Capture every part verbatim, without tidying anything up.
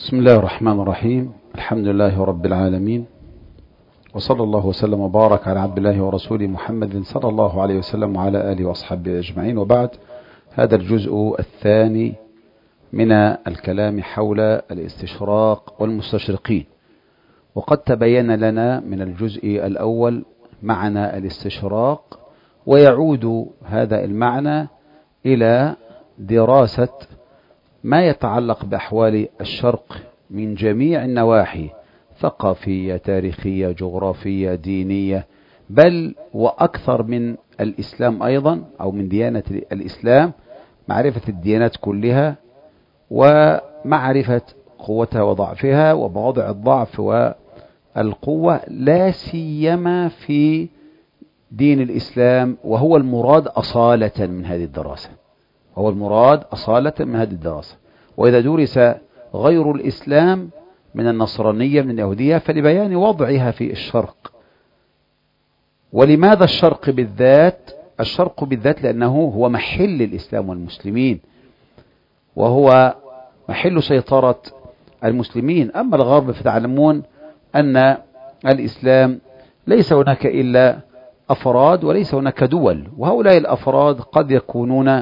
بسم الله الرحمن الرحيم. الحمد لله رب العالمين، وصلى الله وسلم وبارك على عبد الله ورسوله محمد صلى الله عليه وسلم وعلى آله وأصحابه أجمعين، وبعد. هذا الجزء الثاني من الكلام حول الاستشراق والمستشرقين، وقد تبين لنا من الجزء الأول معنى الاستشراق، ويعود هذا المعنى إلى دراسة ما يتعلق بأحوال الشرق من جميع النواحي، ثقافية، تاريخية، جغرافية، دينية، بل وأكثر من الإسلام أيضا، أو من ديانة الإسلام، معرفة الديانات كلها ومعرفة قوتها وضعفها ومواضع الضعف والقوة، لا سيما في دين الإسلام، وهو المراد أصالة من هذه الدراسة هو المراد أصالة من هذه الدراسة. وإذا درس غير الإسلام من النصرانية من اليهودية فلبيان وضعها في الشرق. ولماذا الشرق بالذات؟ الشرق بالذات لأنه هو محل الإسلام والمسلمين، وهو محل سيطرة المسلمين. أما الغرب فتعلمون أن الإسلام ليس هناك إلا أفراد وليس هناك دول، وهؤلاء الأفراد قد يكونون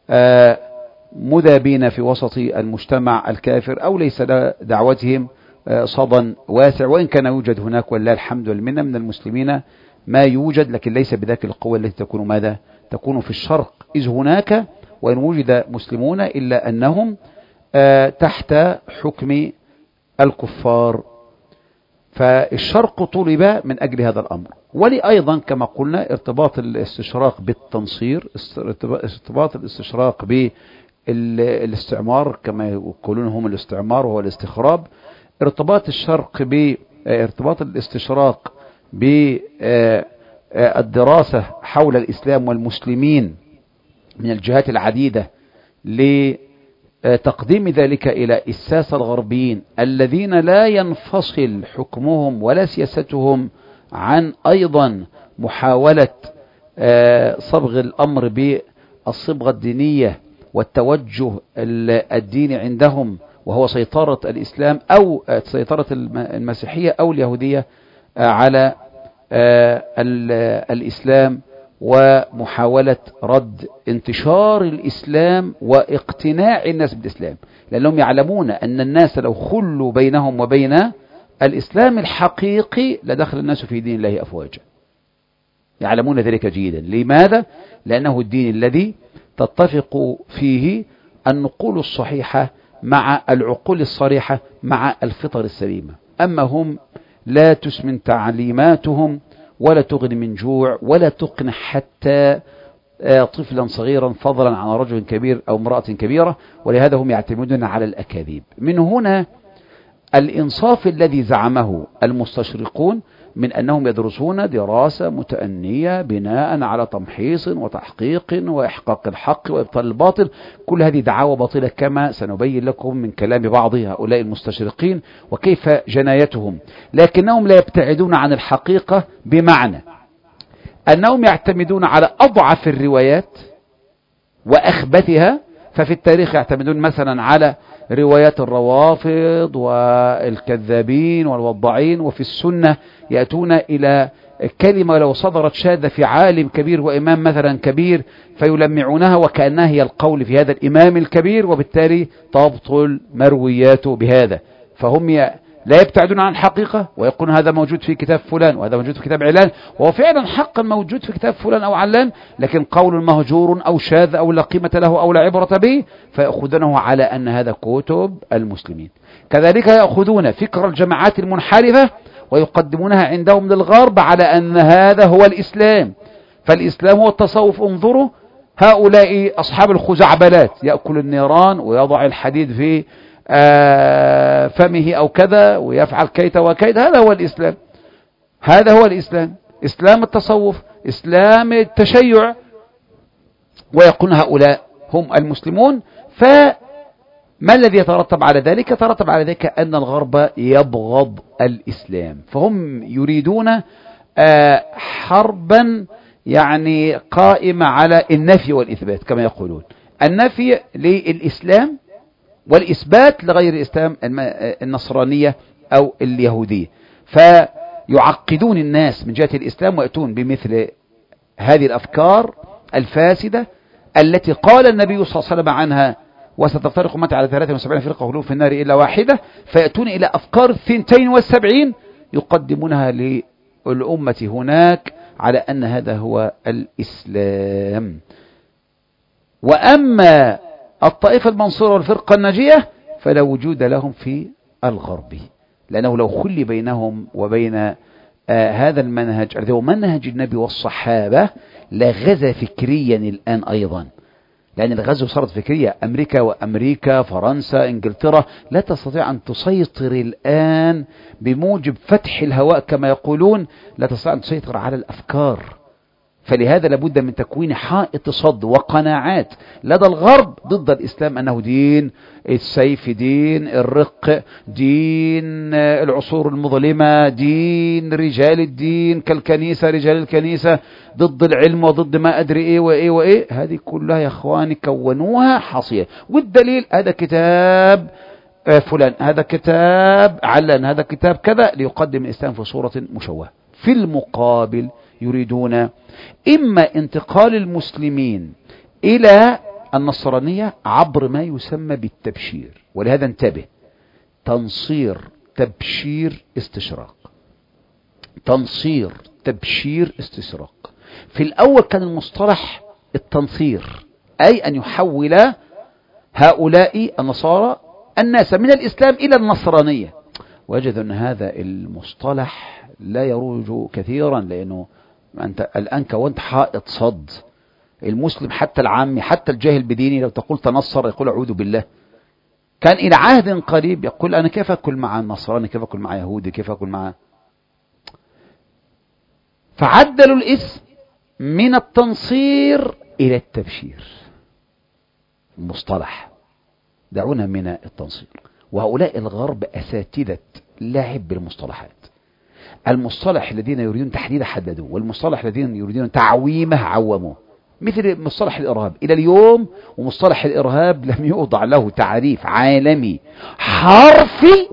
مذابين في وسط المجتمع الكافر، أو ليس دعوتهم صدى واسع، وإن كان يوجد هناك ولله الحمد والمنة من المسلمين ما يوجد، لكن ليس بذاك القوة التي تكون ماذا تكون في الشرق، إذ هناك وإن وجد مسلمون إلا أنهم تحت حكم الكفار. فالشرق طلب من أجل هذا الأمر. ولأيضا كما قلنا ارتباط الاستشراق بالتنصير، ارتباط الاستشراق بالاستعمار كما يقولون هم الاستعمار وهو الاستخراب، ارتباط الشرق ب ارتباط الاستشراق بالدراسة حول الإسلام والمسلمين من الجهات العديدة، لتقديم ذلك إلى الساسة الغربيين الذين لا ينفصل حكمهم ولا سياستهم عن أيضا محاولة صبغ الأمر بالصبغة الدينية والتوجه الديني عندهم، وهو سيطرة الإسلام أو سيطرة المسيحية أو اليهودية على الإسلام، ومحاولة رد انتشار الإسلام واقتناع الناس بالإسلام، لأنهم يعلمون أن الناس لو خلوا بينهم وبين الإسلام الحقيقي لدخل الناس في دين الله أفواجا. يعلمون ذلك جيدا. لماذا؟ لأنه الدين الذي تتفق فيه النقول الصحيحة مع العقول الصريحة مع الفطر السليمة. أما هم لا تسمن تعليماتهم ولا تغني من جوع ولا تقنع حتى طفلا صغيرا، فضلا عن رجل كبير أو امرأة كبيرة، ولهذا هم يعتمدون على الأكاذيب. من هنا الإنصاف الذي زعمه المستشرقون من أنهم يدرسون دراسة متأنية بناء على تمحيص وتحقيق وإحقاق الحق وإبطال الباطل، كل هذه دعاوى باطلة كما سنبين لكم من كلام بعض هؤلاء المستشرقين وكيف جنايتهم. لكنهم لا يبتعدون عن الحقيقة، بمعنى أنهم يعتمدون على أضعف الروايات وأخبثها. ففي التاريخ يعتمدون مثلا على روايات الروافض والكذابين والوضاعين، وفي السنة يأتون إلى كلمة لو صدرت شاذة في عالم كبير وإمام مثلا كبير فيلمعونها وكأنها هي القول في هذا الإمام الكبير، وبالتالي تبطل مروياته بهذا. فهم لا يبتعدون عن الحقيقة ويقولون هذا موجود في كتاب فلان وهذا موجود في كتاب علان، وهو فعلا حقا موجود في كتاب فلان أو علان، لكن قول مهجور أو شاذ أو لا قيمة له أو لا عبرة به، فيأخذونه على أن هذا كتب المسلمين. كذلك يأخذون فكر الجماعات المنحرفة ويقدمونها عندهم للغرب على أن هذا هو الإسلام، فالإسلام هو التصوف. انظروا هؤلاء أصحاب الخزعبلات، يأكل النيران ويضع الحديد في آه فمه أو كذا ويفعل كيت وكيت، هذا هو الإسلام. هذا هو الإسلام، إسلام التصوف، إسلام التشيع، ويقول هؤلاء هم المسلمون. فما الذي يترتب على ذلك؟ يترتب على ذلك أن الغرب يبغض الإسلام، فهم يريدون آه حربا يعني قائمة على النفي والإثبات، كما يقولون النفي للإسلام والإثبات لغير الإسلام النصرانية أو اليهودية. فيعقدون الناس من جهة الإسلام ويأتون بمثل هذه الأفكار الفاسدة التي قال النبي صلى الله عليه وسلم عنها وستفترق أمتي على ثلاثة وسبعين فرقة خلوف في النار إلا واحدة، فيأتون إلى أفكار الثنتين والسبعين يقدمونها للأمة هناك على أن هذا هو الإسلام. وأما الطائفة المنصورة والفرقة الناجية فلا وجود لهم في الغرب، لأنه لو خلي بينهم وبين آه هذا المنهج الذي هو منهج النبي والصحابة لغزا فكريا الآن أيضا، لأن الغزو صارت فكرية. أمريكا وأمريكا فرنسا إنجلترا لا تستطيع أن تسيطر الآن بموجب فتح الهواء كما يقولون، لا تستطيع أن تسيطر على الأفكار. فلهذا لابد من تكوين حائط صد وقناعات لدى الغرب ضد الإسلام أنه دين السيف، دين الرق، دين العصور المظلمة، دين رجال الدين كالكنيسة رجال الكنيسة، ضد العلم وضد ما أدري إيه وإيه وإيه. هذه كلها يا أخواني كونوها حصية. والدليل هذا كتاب فلان، هذا كتاب علان، هذا كتاب كذا، ليقدم الإسلام في صورة مشوهة. في المقابل يريدون إما انتقال المسلمين إلى النصرانية عبر ما يسمى بالتبشير، ولهذا انتبه، تنصير تبشير استشراق، تنصير تبشير استشراق. في الأول كان المصطلح التنصير، أي أن يحول هؤلاء النصارى الناس من الإسلام إلى النصرانية. وجد أن هذا المصطلح لا يروج كثيرا، لأنه أنت الآن كونت حائط صد. المسلم حتى العامي حتى الجاهل بديني لو تقول تنصر يقول أعوذ بالله. كان إلى عهد قريب يقول أنا كيف أكل مع النصراني، كيف أكل مع يهودي، كيف أكل مع. فعدلوا الاسم من التنصير إلى التبشير، المصطلح دعونا من التنصير. وهؤلاء الغرب أساتذة لعب بالمصطلحات. المصطلح الذين يريدون تحديده حددوه، والمصطلح الذين يريدون تعويمه عوموه. مثل مصطلح الإرهاب إلى اليوم، ومصطلح الإرهاب لم يوضع له تعريف عالمي حرفي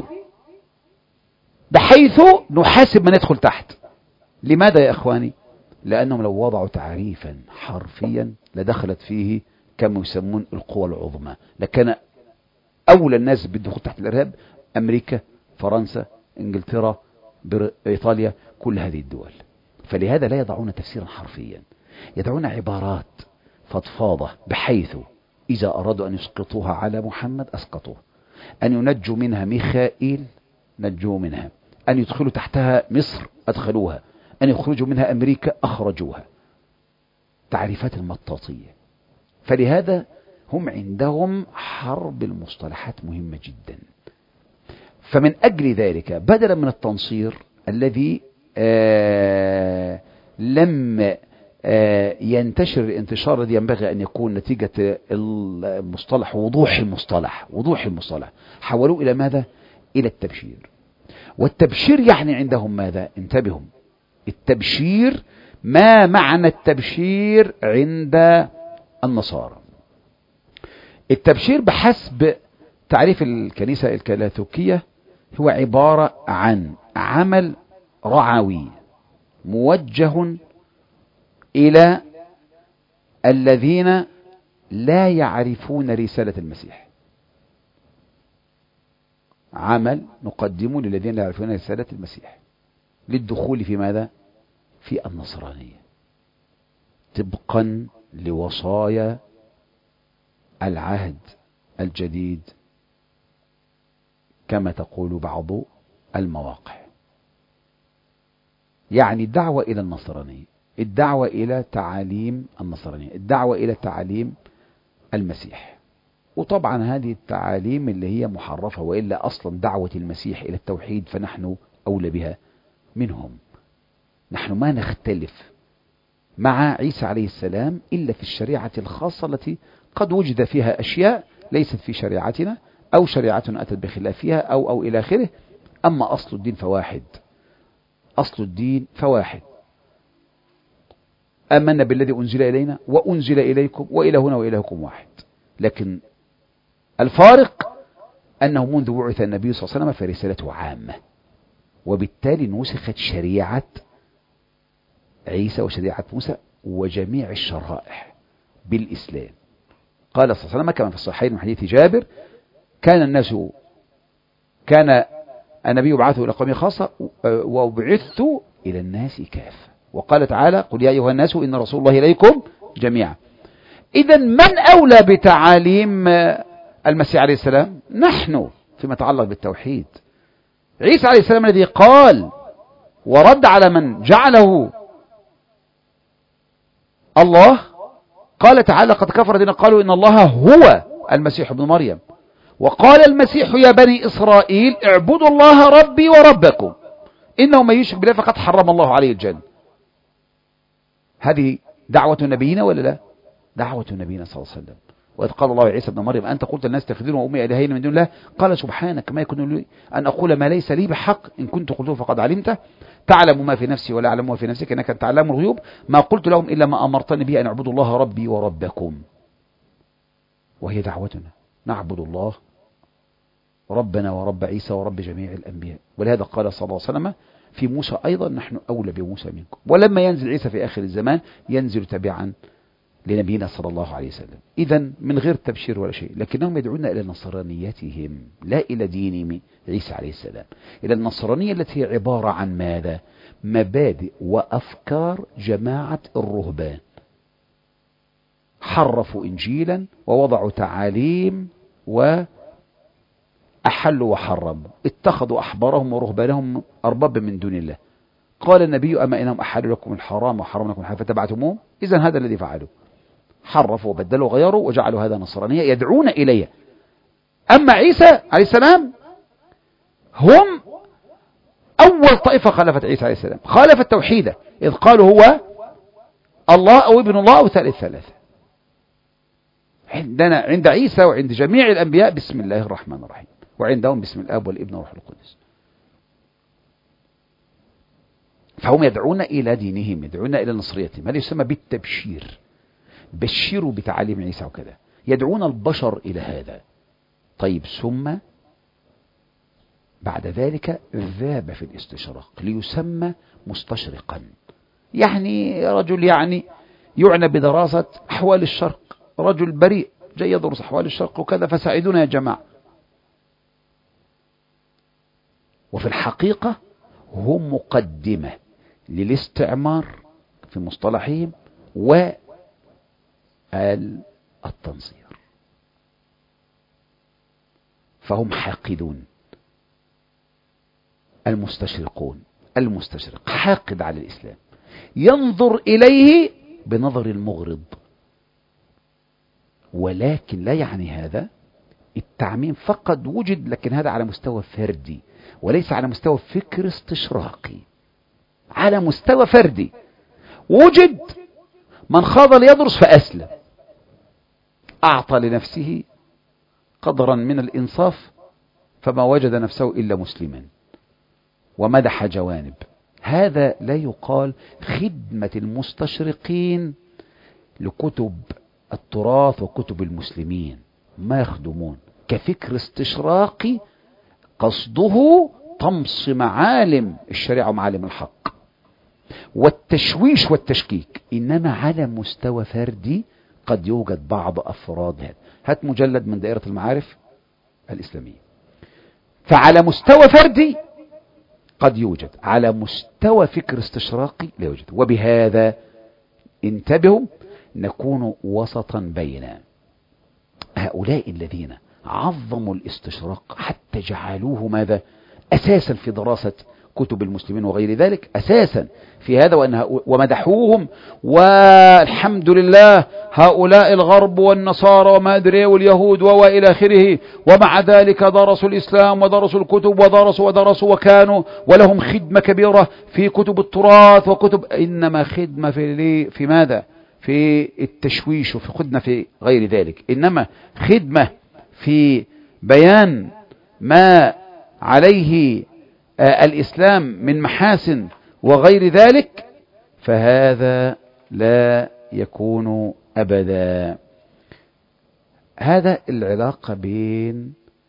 بحيث نحاسب من يدخل تحت. لماذا يا إخواني؟ لأنهم لو وضعوا تعريفا حرفيا لدخلت فيه كما يسمون القوى العظمى، لكان أولى الناس بالدخول تحت الإرهاب أمريكا، فرنسا، إنجلترا، إيطاليا، كل هذه الدول. فلهذا لا يضعون تفسيرا حرفيا، يضعون عبارات فضفاضة بحيث إذا أرادوا أن يسقطوها على محمد أسقطوه، أن ينجوا منها ميخائيل نجوا منها، أن يدخلوا تحتها مصر أدخلوها، أن يخرجوا منها أمريكا أخرجوها. تعريفات المطاطية. فلهذا هم عندهم حرب المصطلحات مهمة جدا. فمن أجل ذلك بدلا من التنصير الذي آه لم آه ينتشر الانتشار الذي ينبغي أن يكون نتيجة المصطلح وضوح المصطلح وضوح المصطلح حولوه إلى ماذا؟ إلى التبشير. والتبشير يعني عندهم ماذا؟ انتبهوا، التبشير ما معنى التبشير عند النصارى؟ التبشير بحسب تعريف الكنيسة الكاثوليكية هو عبارة عن عمل رعوي موجه إلى الذين لا يعرفون رسالة المسيح. عمل نقدمه للذين لا يعرفون رسالة المسيح للدخول في ماذا؟ في النصرانية، طبقا لوصايا العهد الجديد كما تقول بعض المواقع. يعني الدعوة إلى النصرانية، الدعوة إلى تعاليم النصرانية، الدعوة إلى تعاليم المسيح. وطبعا هذه التعاليم اللي هي محرفة، وإلا أصلا دعوة المسيح إلى التوحيد فنحن أولى بها منهم. نحن ما نختلف مع عيسى عليه السلام إلا في الشريعة الخاصة التي قد وجد فيها أشياء ليست في شريعتنا، أو شريعتنا أتت بخلافها أو أو إلى آخره. أما أصل الدين فواحد، أصل الدين فواحد. آمنا بالذي أنزل إلينا وأنزل إليكم وإلهنا وإلهكم واحد. لكن الفارق أنه منذ بعث النبي صلى الله عليه وسلم فرسالته عامة، وبالتالي نسخت شريعة عيسى وشريعة موسى وجميع الشرائع بالإسلام. قال صلى الله عليه وسلم كما في الصحيحين من حديث جابر: كان الناس كان النبي بعثه إلى قومه خاصة وبعثت إلى الناس كافة. وقال تعالى: قل يا أيها الناس إن رسول الله إليكم جميعا. إذا من أولى بتعاليم المسيح عليه السلام؟ نحن فيما يتعلق بالتوحيد. عيسى عليه السلام الذي قال ورد على من جعله الله، قال تعالى: قد كفر الذين قالوا إن الله هو المسيح ابن مريم، وقال المسيح يا بني إسرائيل اعبدوا الله ربي وربكم إنه من يشرك بالله فقد حرم الله عليه الجنة. هذه دعوة نبينا ولا لا؟ دعوة نبينا صلى الله عليه وسلم. وإذ قال الله عيسى ابن مريم أنت قلت الناس تخذون وأمي إلهين من دون الله، قال سبحانك ما يكون لي أن أقول ما ليس لي بحق، إن كنت قلته فقد علمته، تعلم ما في نفسي ولا أعلم ما في نفسك إنك أنت علام الغيوب، ما قلت لهم إلا ما أمرتني به أن اعبدوا الله ربي وربكم. وهي دعوتنا نعبد الله ربنا ورب عيسى ورب جميع الأنبياء. ولهذا قال صلى الله عليه وسلم في موسى أيضا: نحن أولى بموسى منكم. ولما ينزل عيسى في آخر الزمان ينزل تبعا لنبينا صلى الله عليه وسلم. إذن من غير تبشير ولا شيء، لكنهم يدعون إلى نصرانيتهم لا إلى دين عيسى عليه السلام، إلى النصرانية التي هي عبارة عن ماذا؟ مبادئ وأفكار جماعة الرهبان. حرفوا إنجيلا ووضعوا تعاليم وأحلوا وحرموا، اتخذوا أحبارهم ورهبانهم أربابا من دون الله. قال النبي: أما إنهم أحلوا لكم الحرام وحرموا لكم الحلال فتبعتموه. إذن هذا الذي فعلوا، حرفوا وبدلوا وغيروا وجعلوا هذا نصرانية يدعون إليه. أما عيسى عليه السلام هم أول طائفة خالفت عيسى عليه السلام، خالفت توحيده، إذ قالوا هو الله أو ابن الله أو ثالث ثلاثة. عندنا عند عيسى وعند جميع الأنبياء بسم الله الرحمن الرحيم، وعندهم بسم الآب والابن والروح القدس. فهم يدعون إلى دينهم، يدعون إلى نصريتهم. هذا يسمى بالتبشير، بشروا بتعاليم عيسى وكذا، يدعون البشر إلى هذا. طيب ثم بعد ذلك ذاب في الاستشراق ليسمى مستشرقا، يعني رجل يعني يعنى بدراسة أحوال الشرق، رجل بريء جاي يدرس أحوال الشرق وكذا، فساعدونا يا جماعة. وفي الحقيقة هم مقدمة للاستعمار في مصطلحهم والتنصير. فهم حاقدون، المستشرقون، المستشرق حاقد على الإسلام، ينظر إليه بنظر المغرض. ولكن لا يعني هذا التعميم فقد وجد، لكن هذا على مستوى فردي وليس على مستوى فكر استشراقي. على مستوى فردي وجد من خاض ليدرس فأسلم، أعطى لنفسه قدرا من الإنصاف فما وجد نفسه إلا مسلما، ومدح جوانب. هذا لا يقال خدمة المستشرقين لكتب التراث وكتب المسلمين، ما يخدمون كفكر استشراقي قصده طمس معالم الشريعة ومعالم الحق والتشويش والتشكيك. إنما على مستوى فردي قد يوجد بعض أفراد هذا. هات مجلد من دائرة المعارف الإسلامية. فعلى مستوى فردي قد يوجد، على مستوى فكر استشراقي لا يوجد. وبهذا انتبهوا، نكون وسطا بين هؤلاء الذين عظموا الاستشراق حتى جعلوه ماذا؟ أساسا في دراسة كتب المسلمين وغير ذلك، أساسا في هذا، ومدحوهم والحمد لله هؤلاء الغرب والنصارى وما أدري واليهود وإلى آخره، ومع ذلك درسوا الإسلام ودرسوا الكتب ودرسوا ودرسوا وكانوا ولهم خدمة كبيرة في كتب التراث وكتب، إنما خدمة في في ماذا؟ في التشويش، وفي خدمة في غير ذلك. إنما خدمة في بيان ما عليه آه الإسلام من محاسن وغير ذلك، فهذا لا يكون أبدا. هذا العلاقة بين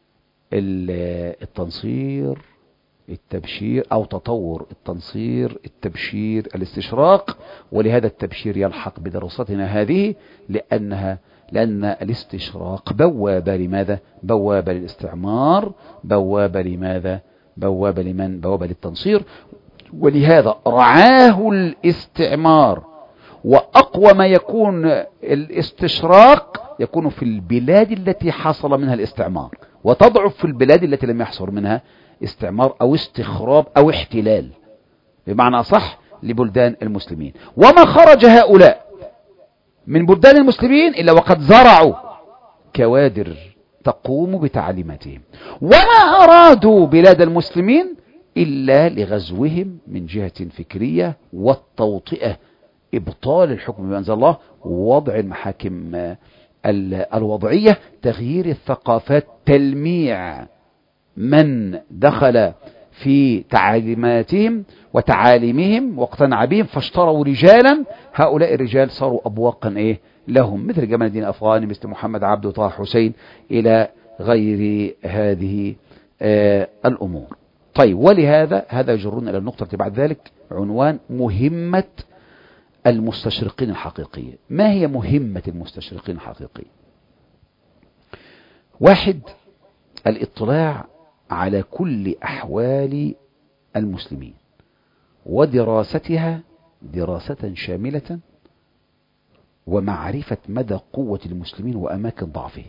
التنصير، التبشير أو تطور التنصير، التبشير، الاستشراق. ولهذا التبشير يلحق بدراستنا هذه، لأنها لأن الاستشراق بوابة لماذا؟ بوابة للاستعمار، بوابة لماذا؟ بوابة لمن؟ بوابة للتنصير. ولهذا رعاه الاستعمار، وأقوى ما يكون الاستشراق يكون في البلاد التي حصل منها الاستعمار، وتضعف في البلاد التي لم يحصل منها استعمار أو استخراب أو احتلال، بمعنى صح لبلدان المسلمين. وما خرج هؤلاء من بلدان المسلمين إلا وقد زرعوا كوادر تقوم بتعليماتهم، وما أرادوا بلاد المسلمين إلا لغزوهم من جهة فكرية والتوطئة، إبطال الحكم بأنزل الله، ووضع المحاكم الوضعية، تغيير الثقافات، تلميع من دخل في تعليماتهم وتعاليمهم واقتنع بهم، فاشتروا رجالا. هؤلاء الرجال صاروا أبواقا إيه لهم، مثل جمال الدين الأفغاني، مثل محمد عبده، طه حسين، إلى غير هذه آه الأمور. طيب، ولهذا هذا يجرنا إلى النقطة بعد ذلك، عنوان مهمة المستشرقين الحقيقية. ما هي مهمة المستشرقين الحقيقية؟ واحد، الاطلاع على كل أحوال المسلمين ودراستها دراسة شاملة، ومعرفة مدى قوة المسلمين وأماكن ضعفهم.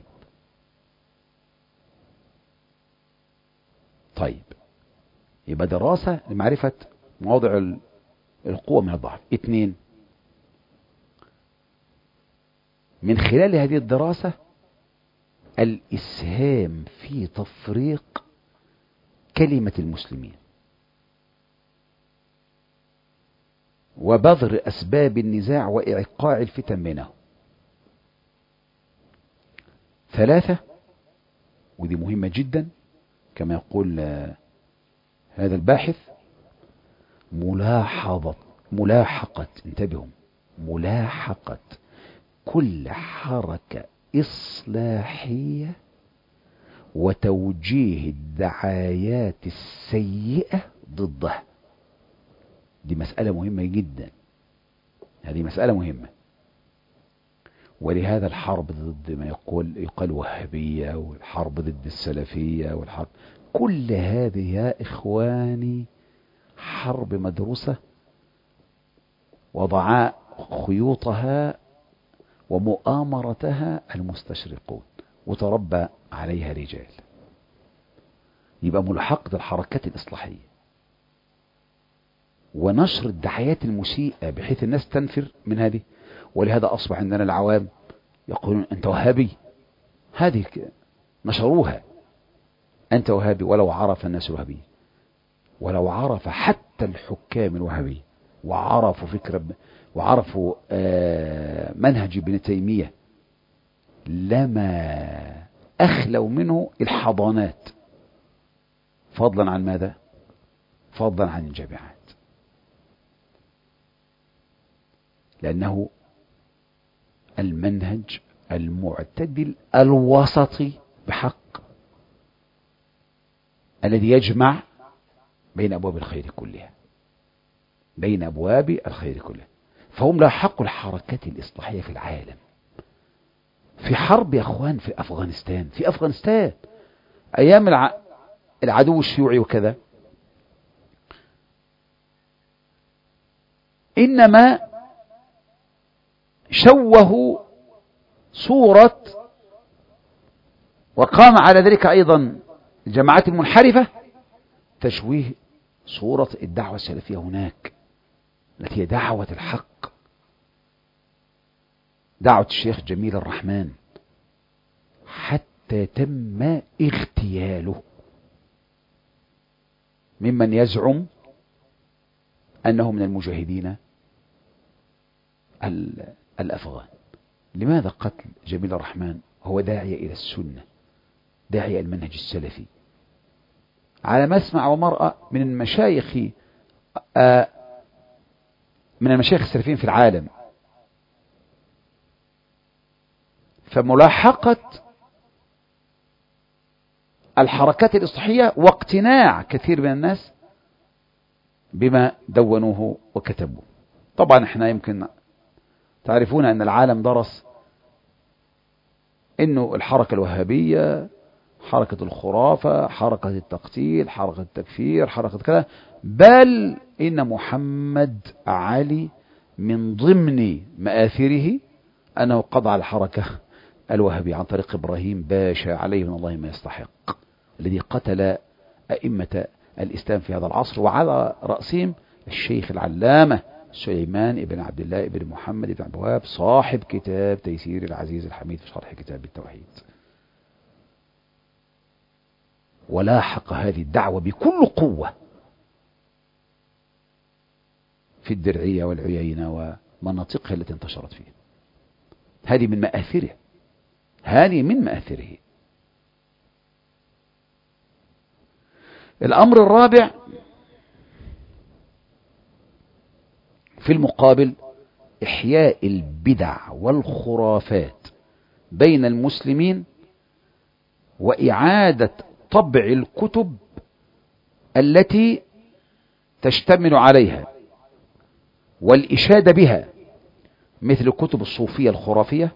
طيب، يبقى دراسة لمعرفة مواضع القوة من الضعف. اثنين، من خلال هذه الدراسة الإسهام في تفريق كلمة المسلمين وبذر أسباب النزاع وإيقاع الفتن بينهم. ثلاثة، ودي مهمة جدا كما يقول هذا الباحث، ملاحظة ملاحقة انتبهوا ملاحقة كل حركة إصلاحية وتوجيه الدعايات السيئة ضده. دي مسألة مهمة جدا، هذه مسألة مهمة. ولهذا الحرب ضد ما يقول يقال وهابية، والحرب ضد السلفية، والحرب كل هذه يا إخواني حرب مدروسة، وضع خيوطها ومؤامرتها المستشرقون، وتربى عليها رجال. يبقى ملاحقة الحركات الإصلاحية ونشر الدعايات المسيئة بحيث الناس تنفر من هذه. ولهذا أصبح عندنا العوام يقولون أنت وهابي، هذه نشروها، أنت وهابي، ولو عرف الناس الوهابية، ولو عرف حتى الحكام الوهابية، وعرفوا فكرة وعرفوا منهج ابن تيمية، لما أخلوا منه الحضانات، فضلا عن ماذا؟ فضلا عن الجامعات، لأنه المنهج المعتدل الوسطي بحق الذي يجمع بين أبواب الخير كلها، بين أبواب الخير كلها. فهم لاحقوا الحركات الإصلاحية في العالم. في حرب يا أخوان في أفغانستان، في أفغانستان أيام الع... العدو الشيوعي وكذا، إنما شوهوا صورة، وقام على ذلك أيضا الجماعات المنحرفة، تشويه صورة الدعوة السلفية هناك، التي هي دعوة الحق، دعوة الشيخ جميل الرحمن، حتى تم اغتياله ممن يزعم أنه من المجاهدين الأفغان. لماذا قتل جميل الرحمن؟ هو داعية إلى السنة، داعية المنهج السلفي، على مسمع ومرأة من المشايخ آه من المشايخ السلفيين في العالم. فملاحقة الحركات الإصلاحية واقتناع كثير من الناس بما دونوه وكتبوه. طبعا احنا يمكن تعرفون أن العالم درس أنه الحركة الوهابية، حركة الخرافة، حركة التقتيل، حركة التكفير، حركة كذا، بل إن محمد علي من ضمن مآثره أنه قضى على الحركة الوهابية عن طريق إبراهيم باشا عليه من الله ما يستحق، الذي قتل أئمة الإسلام في هذا العصر، وعلى رأسهم الشيخ العلامة سليمان ابن عبد الله ابن محمد ابن عبد الوهاب صاحب كتاب تيسير العزيز الحميد في شرح كتاب التوحيد. ولاحق هذه الدعوة بكل قوة في الدرعية والعيينة ومناطقها التي انتشرت فيها. هذه من مآثره، هذه من مآثره. الأمر الرابع في المقابل إحياء البدع والخرافات بين المسلمين، وإعادة طبع الكتب التي تشتمل عليها والإشادة بها، مثل كتب الصوفية الخرافية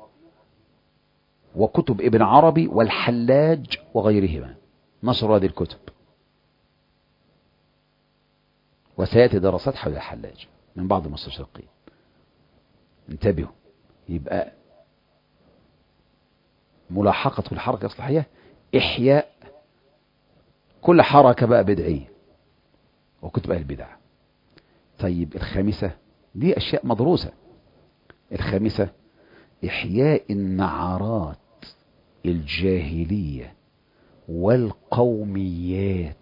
وكتب ابن عربي والحلاج وغيرهما، نشر هذه الكتب. وسيأتي دراسات حول الحلاج من بعض المستشرقين، انتبهوا. يبقى ملاحقة الحركة الإصلاحية إحياء كل حركة بقى بدعية وكتب أهل البدع. طيب الخامسة، دي أشياء مدروسة. الخامسة إحياء النعرات الجاهلية والقوميات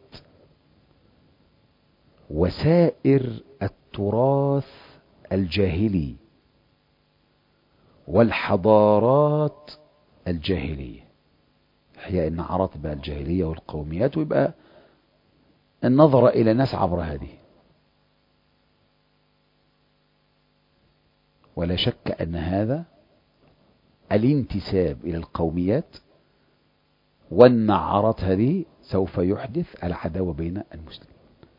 وسائر التراث الجاهلي والحضارات الجاهلية. إحياء النعرات بقى الجاهلية والقوميات، ويبقى النظر إلى الناس عبر هذه. ولا شك أن هذا الانتساب إلى القوميات والنعرات هذه سوف يحدث العداوة بين المسلمين.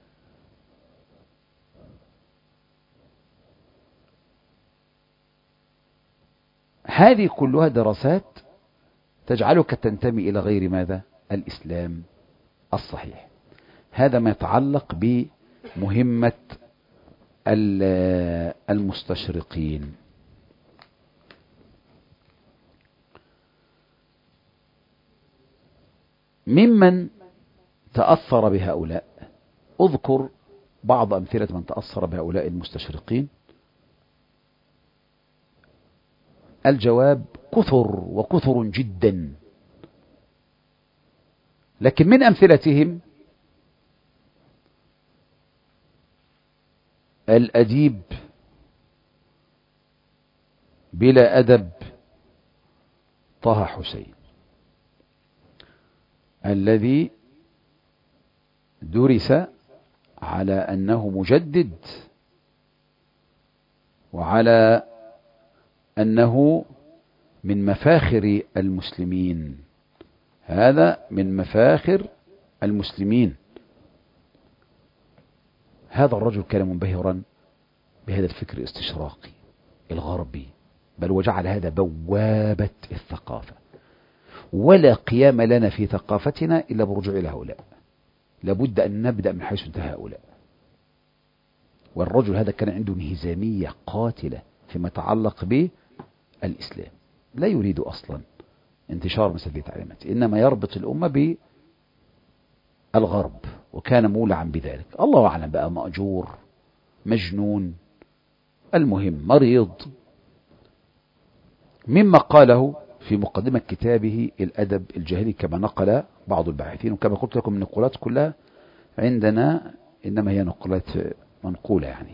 هذه كلها دراسات تجعلك تنتمي إلى غير ماذا؟ الإسلام الصحيح. هذا ما يتعلق بمهمة المستشرقين. ممن تأثر بهؤلاء، أذكر بعض أمثلة من تأثر بهؤلاء المستشرقين. الجواب كثر وكثر جدا، لكن من أمثلتهم الأديب بلا أدب طه حسين، الذي درس على أنه مجدد، وعلى أنه من مفاخر المسلمين. هذا من مفاخر المسلمين. هذا الرجل كان منبهرا بهذا الفكر الاستشراقي الغربي، بل وجعل هذا بوابة الثقافة. ولا قيام لنا في ثقافتنا إلا برجوع إلى هؤلاء. لابد أن نبدأ من حيث انتهى هؤلاء. والرجل هذا كان عنده انهزامية قاتلة فيما يتعلق بالإسلام، لا يريد أصلا انتشار مسألة التعليمات، إنما يربط الأمة بالغرب، وكان مولعا بذلك. الله أعلم بقى، مأجور، مجنون، المهم مريض. مما قاله في مقدمة كتابه الأدب الجاهلي كما نقل بعض الباحثين، وكما قلت لكم النقولات كلها عندنا إنما هي نقولات منقولة يعني.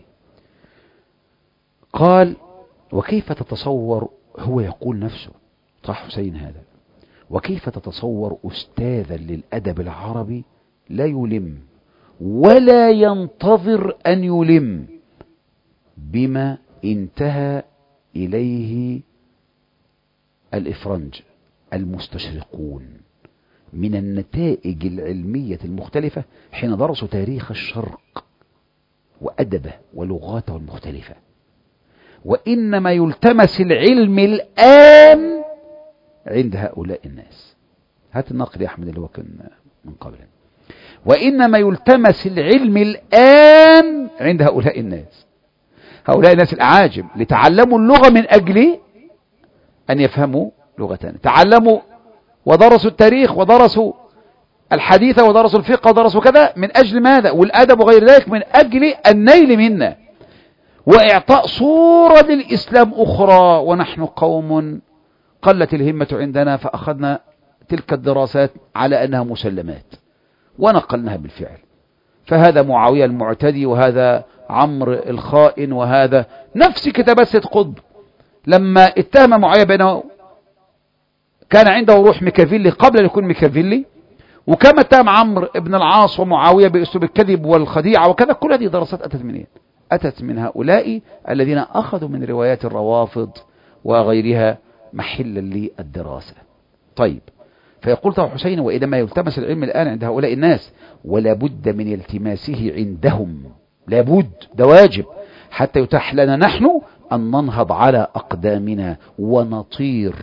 قال: وكيف تتصور، هو يقول نفسه طه حسين هذا، وكيف تتصور أستاذا للأدب العربي لا يلم ولا ينتظر أن يلم بما انتهى إليه الإفرنج المستشرقون من النتائج العلمية المختلفة حين درسوا تاريخ الشرق وأدبه ولغاته المختلفة. وإنما يلتمس العلم الآن عند هؤلاء الناس. هات النقل يا أحمد اللي هو كان من قبل. وإنما يلتمس العلم الآن عند هؤلاء الناس، هؤلاء الناس الأعاجم، لتعلموا اللغة من أجل أن يفهموا لغتان. تعلموا ودرسوا التاريخ ودرسوا الحديث ودرسوا الفقه ودرسوا كذا من أجل ماذا؟ والأدب وغير ذلك من أجل النيل منا وإعطاء صورة للإسلام أخرى. ونحن قوم قلت الهمة عندنا فأخذنا تلك الدراسات على أنها مسلمات ونقلناها بالفعل. فهذا معاوية المعتدي، وهذا عمرو الخائن، وهذا نفس كتابات سيد قطب لما اتهم معاوية بأنه كان عنده روح ميكافيلي قبل أن يكون ميكافيلي، وكما اتهم عمرو بن العاص ومعاوية بأسلوب الكذب والخديعة وكذا. كل هذه دراسات أتت منين؟ أتت من هؤلاء الذين أخذوا من روايات الروافض وغيرها محلا للدراسة. طيب، فيقول طه حسين: وإنما يلتمس العلم الآن عند هؤلاء الناس ولا بد من التماسه عندهم، لا بد، ده واجب، حتى يتاح لنا نحن أن ننهض على أقدامنا ونطير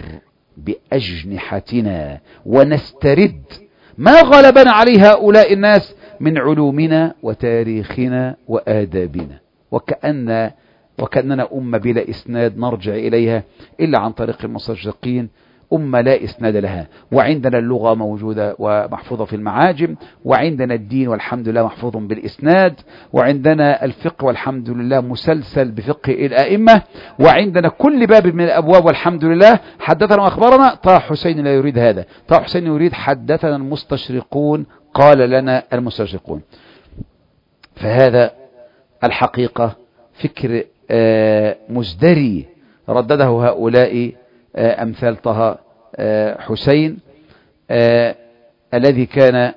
بأجنحتنا ونسترد ما غلبنا عليه هؤلاء الناس من علومنا وتاريخنا وآدابنا، وكأن وكأننا أمة بلا إسناد نرجع إليها إلا عن طريق المستشرقين، أمة لا إسناد لها. وعندنا اللغة موجودة ومحفوظة في المعاجم، وعندنا الدين والحمد لله محفوظ بالإسناد، وعندنا الفقه والحمد لله مسلسل بفقه الأئمة، وعندنا كل باب من الأبواب والحمد لله. حدثنا وأخبرنا. طه حسين لا يريد هذا، طه حسين يريد حدثنا المستشرقون قال لنا المستشرقون. فهذا الحقيقة فكر مزدري ردده هؤلاء أمثال طه حسين الذي كان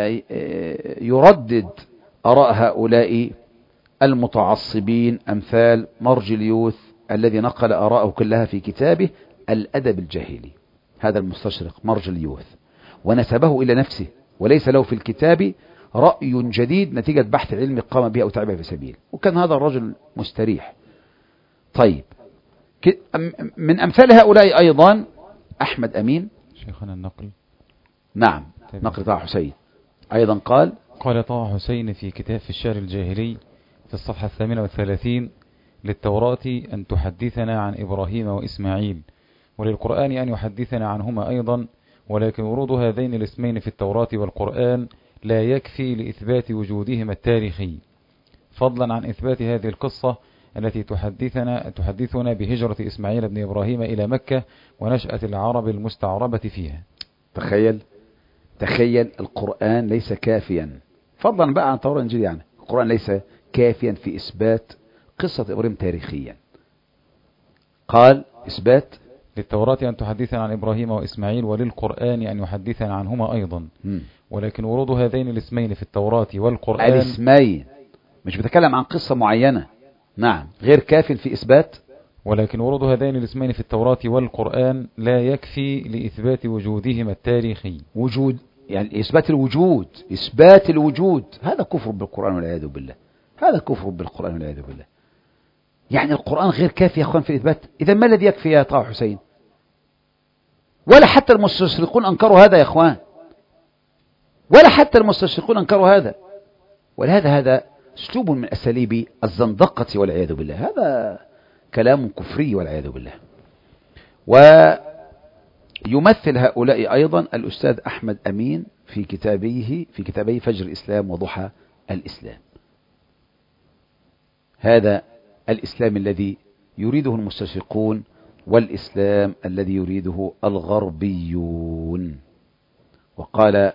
يردد آراء هؤلاء المتعصبين أمثال مرجليوث الذي نقل آراءه كلها في كتابه الأدب الجاهلي. هذا المستشرق مرجليوث ونسبه إلى نفسه، وليس له في الكتاب رأي جديد نتيجة بحث علمي قام به أو تعبه في سبيل، وكان هذا الرجل مستريح. طيب، من أمثال هؤلاء أيضا أحمد أمين شيخنا النقل. نعم، نقل طه حسين أيضا قال قال طه حسين في كتاب في الشعر الجاهلي في الصفحة الثامنة والثلاثين: للتوراة أن تحدثنا عن إبراهيم وإسماعيل، وللقرآن أن يحدثنا عنهما أيضا، ولكن ورود هذين الاسمين في التوراة والقرآن لا يكفي لإثبات وجودهما التاريخي، فضلا عن إثبات هذه القصة التي تحدثنا تحدثنا بهجرة إسماعيل بن إبراهيم إلى مكة ونشأة العرب المستعربة فيها. تخيل تخيل القرآن ليس كافيا، فضلا بقى عن التوراة والإنجيل، يعني القرآن ليس كافيا في إثبات قصة إبراهيم تاريخيا. قال إثبات للتوراة أن تحدثنا عن إبراهيم وإسماعيل، وللقرآن أن يحدثنا عنهما أيضا، م. ولكن ورود هذين الاسمين في التوراة والقرآن الاسمين، مش بتكلم عن قصة معينة، نعم، غير كاف في إثبات. ولكن ورود هذين الاسمين في التوراة والقرآن لا يكفي لإثبات وجودهما التاريخي. وجود يعني إثبات الوجود، إثبات الوجود، هذا كفر بالقرآن والعياذ بالله، هذا كفر بالقرآن والعياذ بالله. يعني القرآن غير كافي يا أخوان في الإثبات. إذا ما الذي يكفي يا طه حسين؟ ولا حتى المستشرقون أنكروا هذا يا أخوان، ولا حتى المستشرقون أنكروا هذا. ولهذا هذا اسلوب من اساليب الزندقة والعياذ بالله، هذا كلام كفري والعياذ بالله. ويمثل هؤلاء ايضا الاستاذ احمد امين في كتابه في كتابه فجر الاسلام وضحى الاسلام. هذا الاسلام الذي يريده المستشرقون والاسلام الذي يريده الغربيون. وقال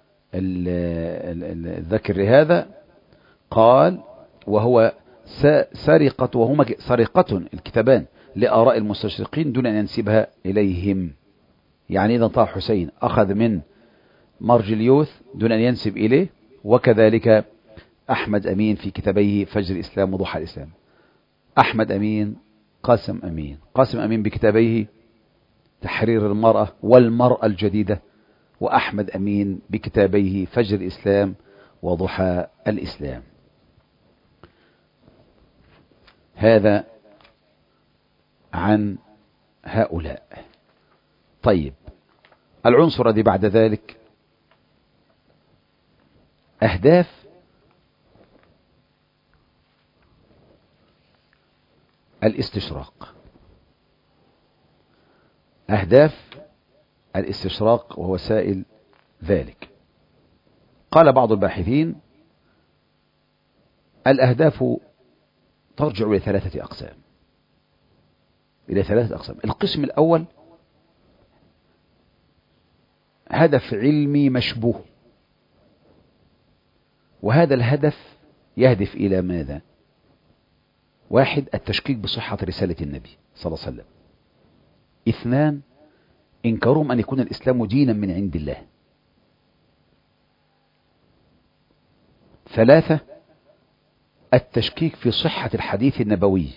الذكر هذا قال: وهو سرقة وهما سرقة الكتابان لآراء المستشرقين دون أن ينسبها إليهم. يعني إذا طه حسين أخذ من مرجليوث دون أن ينسب إليه، وكذلك أحمد أمين في كتابيه فجر الإسلام وضحى الإسلام. أحمد أمين، قاسم أمين، قاسم أمين بكتابيه تحرير المرأة والمرأة الجديدة، وأحمد أمين بكتابيه فجر الإسلام وضحى الإسلام. هذا عن هؤلاء. طيب، العنصر الذي بعد ذلك أهداف الاستشراق. أهداف الاستشراق ووسائل ذلك. قال بعض الباحثين: الأهداف ترجع إلى ثلاثة أقسام إلى ثلاثة أقسام. القسم الأول هدف علمي مشبوه، وهذا الهدف يهدف إلى ماذا؟ واحد، التشكيك بصحة رسالة النبي صلى الله عليه وسلم. اثنان، إنكارهم أن يكون الإسلام دينا من عند الله. ثلاثة، التشكيك في صحة الحديث النبوي.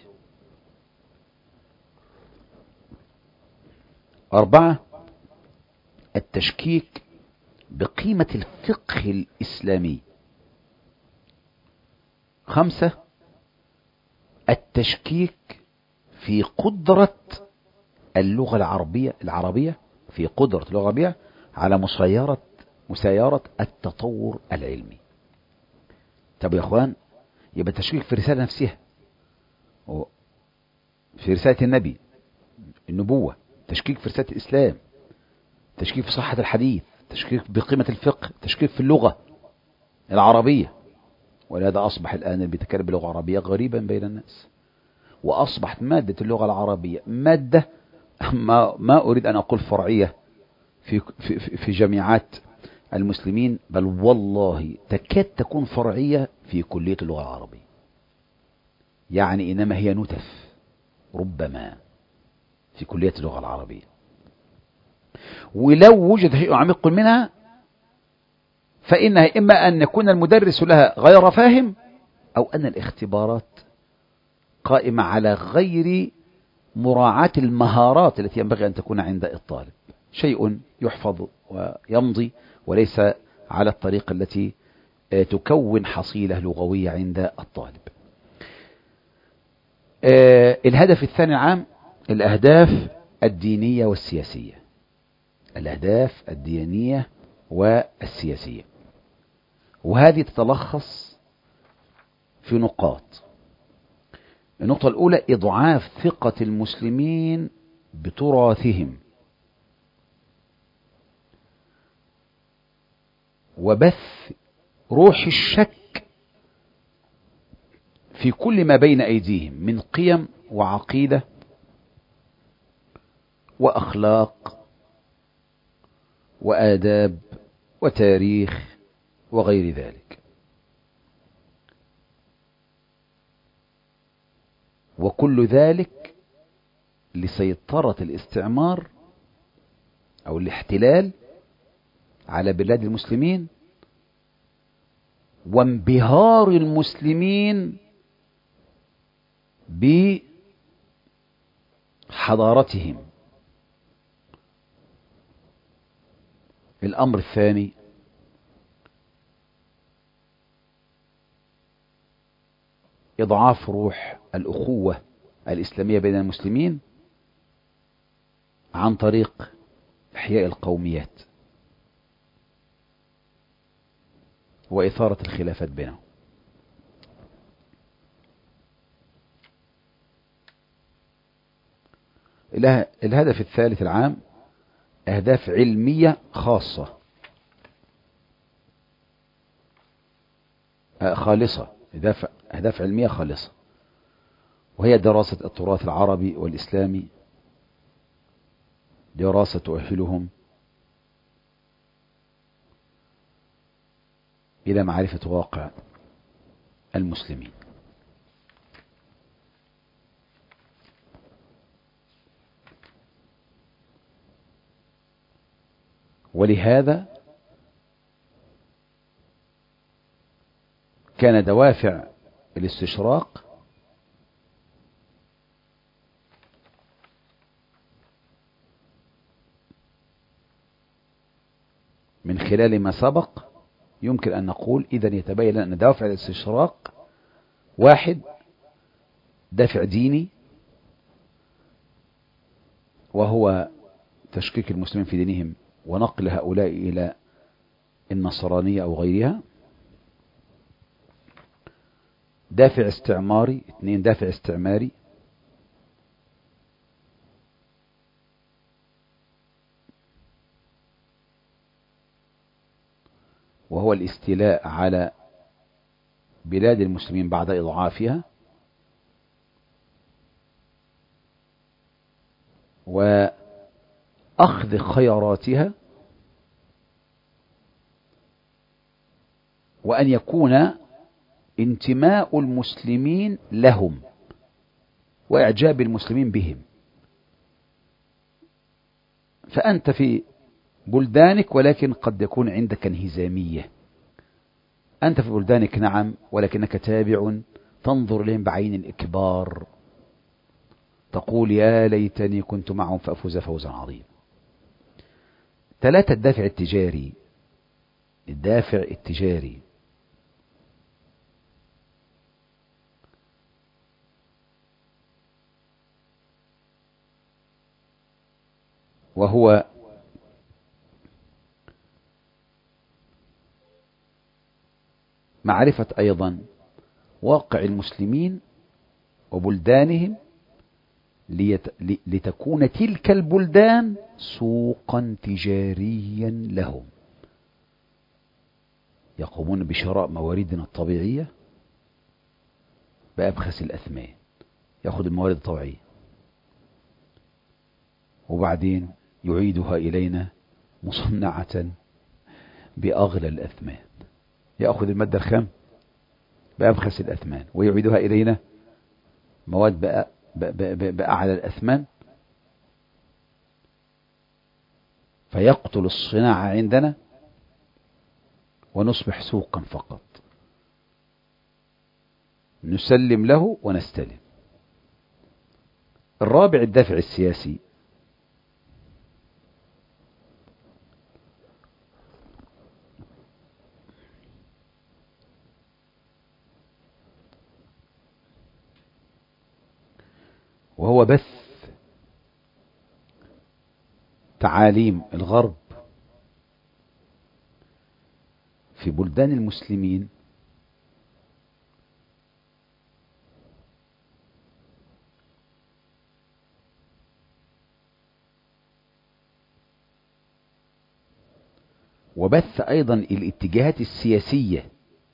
أربعة، التشكيك بقيمة الفقه الإسلامي. خمسة، التشكيك في قدرة اللغة العربية العربية في قدرة اللغة العربية على مسيرة مسايرة التطور العلمي. طب يا اخوان، يبقى التشكيك في الرسالة نفسها، في رسالة النبي النبوة، تشكيك في رسالة الإسلام، تشكيك في صحة الحديث، تشكيك بقيمة الفقه، تشكيك في اللغة العربية. ولهذا أصبح الآن اللي بيتكلم باللغة العربية غريبا بين الناس، وأصبحت مادة اللغة العربية مادة ما, ما أريد أن أقول فرعية في, في, في جامعات المسلمين، بل والله تكاد تكون فرعية في كلية اللغة العربية. يعني إنما هي نتف ربما في كلية اللغة العربية، ولو وجد شيء عميق منها فإنها إما أن يكون المدرس لها غير فاهم، أو أن الاختبارات قائمة على غير مراعاة المهارات التي ينبغي أن تكون عند الطالب. شيء يحفظ ويمضي وليس على الطريقة التي تكون حصيلة لغوية عند الطالب. الهدف الثاني العام الأهداف الدينية والسياسية. الأهداف الدينية والسياسية، وهذه تتلخص في نقاط. النقطة الأولى: إضعاف ثقة المسلمين بتراثهم، وبث روح الشك في كل ما بين أيديهم من قيم وعقيدة وأخلاق وآداب وتاريخ وغير ذلك. وكل ذلك لسيطرة الاستعمار أو الاحتلال على بلاد المسلمين، وانبهار المسلمين بحضارتهم. الأمر الثاني: إضعاف روح الأخوة الإسلامية بين المسلمين عن طريق إحياء القوميات وإثارة الخلافات بينهم. الهدف الثالث العام أهداف علمية خاصة خالصة، أهداف علمية خالصة، وهي دراسة التراث العربي والإسلامي، دراسة تؤهلهم إلى معرفة واقع المسلمين. ولهذا كان دوافع الاستشراق خلال ما سبق يمكن أن نقول إذن يتبين لنا أن دوافع الاستشراق واحد دافع ديني، وهو تشكيك المسلمين في دينهم ونقل هؤلاء إلى النصرانية أو غيرها. دافع استعماري، اثنين دافع استعماري، وهو الاستيلاء على بلاد المسلمين بعد إضعافها، وأخذ خيراتها، وأن يكون انتماء المسلمين لهم وإعجاب المسلمين بهم. فأنت في بلدانك ولكن قد يكون عندك انهزامية. أنت في بلدانك نعم، ولكنك تابع تنظر إليهم بعين الإكبار، تقول يا ليتني كنت معهم فأفوز فوزا عظيما. ثلاثة الدافع التجاري. الدافع التجاري وهو معرفة أيضا واقع المسلمين وبلدانهم ليت... لتكون تلك البلدان سوقا تجاريا لهم، يقومون بشراء مواردنا الطبيعية بأبخس الأثمان، يأخذ الموارد الطبيعية وبعدين يعيدها إلينا مصنعة بأغلى الأثمان، يأخذ المادة الخام بأبخس الأثمان ويعيدها إلينا مواد بأ... بأعلى الأثمان، فيقتل الصناعة عندنا ونصبح سوقا فقط، نسلم له ونستلم. الرابع الدافع السياسي. وهو بث تعاليم الغرب في بلدان المسلمين وبث أيضا الاتجاهات السياسية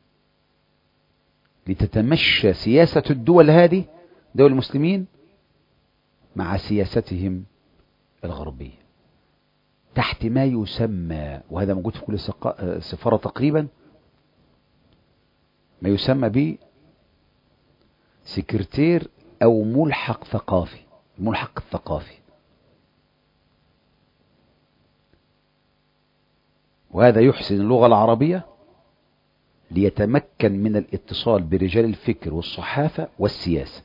لتتمشى سياسة الدول هذه دول المسلمين مع سياستهم الغربية تحت ما يسمى، وهذا موجود في كل سفارة تقريبا، ما يسمى ب سكرتير أو ملحق ثقافي، الملحق الثقافي. وهذا يحسن اللغة العربية ليتمكن من الاتصال برجال الفكر والصحافة والسياسة.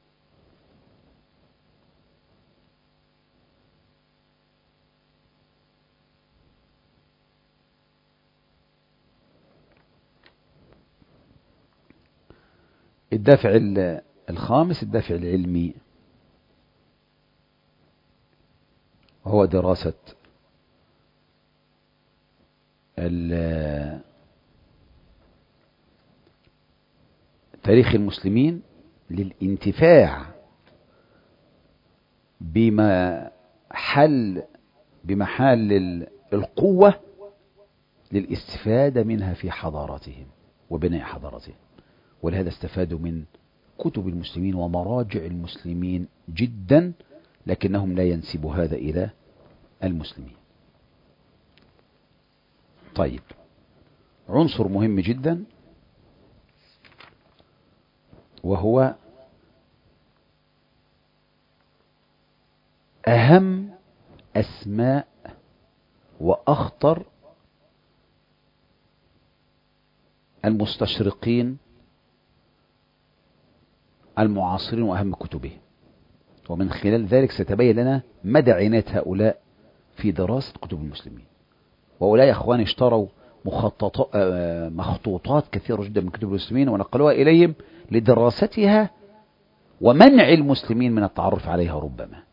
الدافع الخامس الدافع العلمي، وهو دراسة تاريخ المسلمين للانتفاع بما حل بمحل القوة للاستفادة منها في حضارتهم وبناء حضارتهم. ولهذا استفادوا من كتب المسلمين ومراجع المسلمين جدا، لكنهم لا ينسبوا هذا إلى المسلمين. طيب، عنصر مهم جدا وهو أهم أسماء وأخطر المستشرقين المعاصرين وأهم كتبهم، ومن خلال ذلك سيتبين لنا مدى عناية هؤلاء في دراسة كتب المسلمين. وأولئك يا إخواني اشتروا مخططات مخطوطات كثيرة جدا من كتب المسلمين ونقلوها إليهم لدراستها ومنع المسلمين من التعرف عليها ربما.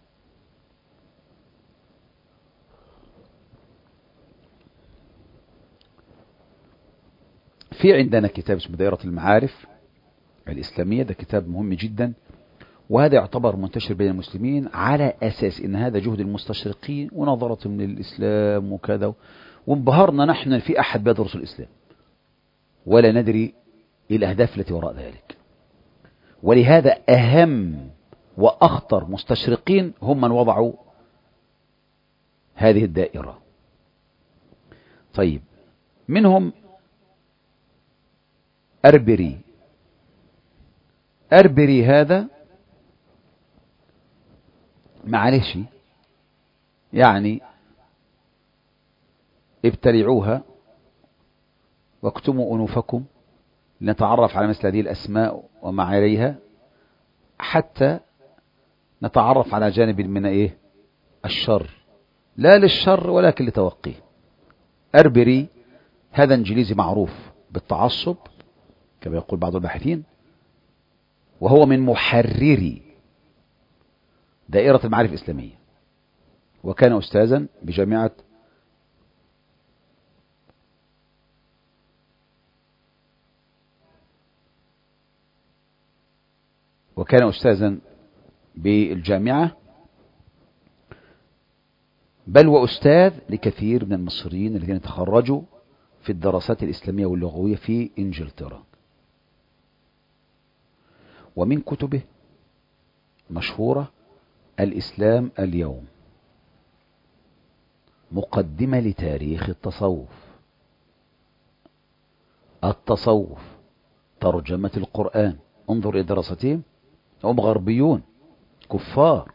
في عندنا كتاب اسمه دائرة المعارف الإسلامية، ده كتاب مهم جدا، وهذا يعتبر منتشر بين المسلمين على أساس إن هذا جهد المستشرقين ونظرتهم للإسلام وكذا، وانبهرنا نحن في أحد بيدرس الإسلام ولا ندري الأهداف التي وراء ذلك. ولهذا أهم وأخطر مستشرقين هم من وضعوا هذه الدائرة. طيب، منهم أربري. أربري هذا معلش يعني ابتلعوها واكتموا أنوفكم لنتعرف على مثل هذه الأسماء وما عليها حتى نتعرف على جانب من إيه الشر، لا للشر ولكن لتوقيه. أربري هذا إنجليزي معروف بالتعصب كما يقول بعض الباحثين، وهو من محرري دائرة المعارف الإسلامية، وكان أستاذا بجامعة وكان أستاذا بالجامعة، بل وأستاذ لكثير من المصريين الذين تخرجوا في الدراسات الإسلامية واللغوية في إنجلترا. ومن كتبه مشهورة الإسلام اليوم، مقدمة لتاريخ التصوف، التصوف ترجمة القرآن. انظر إلى دراستهم، هم غربيون كفار.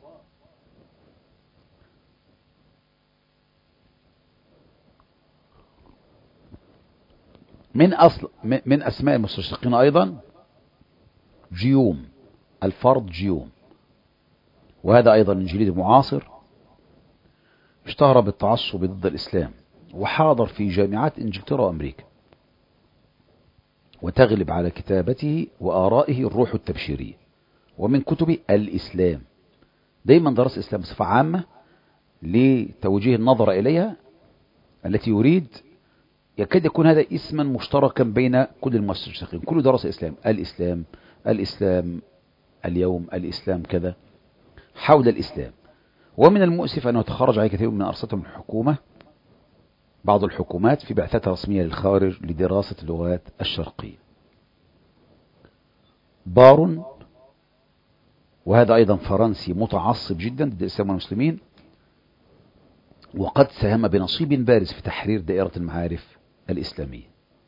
من أصل من أسماء المستشرقين أيضا جيوم، الفرد جيوم، وهذا أيضا إنجليزي معاصر اشتهر بالتعصب ضد الإسلام، وحاضر في جامعات إنجلترا وأمريكا، وتغلب على كتابته وآرائه الروح التبشيرية. ومن كتب الإسلام، دايما درس الإسلام بصفة عامة لتوجيه النظر إليها التي يريد، يكاد يكون هذا اسما مشتركا بين كل المستشرقين، كل درس الإسلام، الإسلام الإسلام اليوم، الإسلام كذا، حول الإسلام. ومن المؤسف أنه تخرج عليه كثير من أرصدتهم الحكومة، بعض الحكومات في بعثات رسمية للخارج لدراسة اللغات الشرقية. بارون، وهذا أيضا فرنسي متعصب جدا ضد الإسلام والمسلمين، وقد ساهم بنصيب بارز في تحرير دائرة المعارف الإسلامية.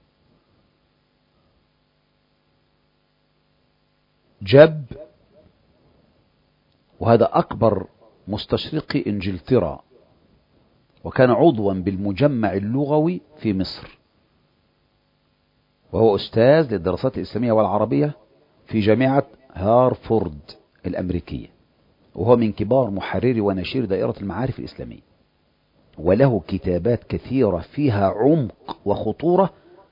جاب، وهذا أكبر مستشرقي إنجلترا، وكان عضوا بالمجمع اللغوي في مصر، وهو أستاذ للدراسات الإسلامية والعربية في جامعة هارفورد الأمريكية، وهو من كبار محرري ونشير دائرة المعارف الإسلامية، وله كتابات كثيرة فيها عمق وخطورة.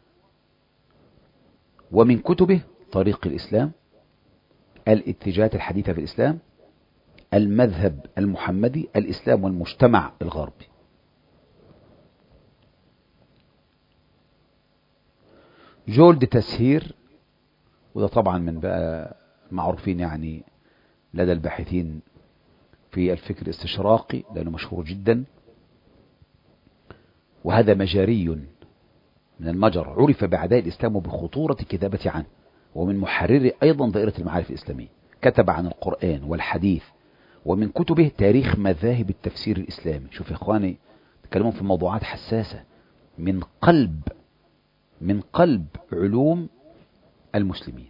ومن كتبه طريق الإسلام، الاتجاهات الحديثة في الإسلام، المذهب المحمدي، الإسلام والمجتمع الغربي. جولد تسهير، وده طبعا من بقى معروفين يعني لدى الباحثين في الفكر الاستشراقي لأنه مشهور جدا، وهذا مجاري من المجر، عرف بأعداء الإسلام بخطورة كتابة عنه، ومن محرر أيضا دائرة المعارف الإسلامية، كتب عن القرآن والحديث. ومن كتبه تاريخ مذاهب التفسير الإسلامي. شوف يا إخواني، تكلمون في موضوعات حساسة من قلب من قلب علوم المسلمين،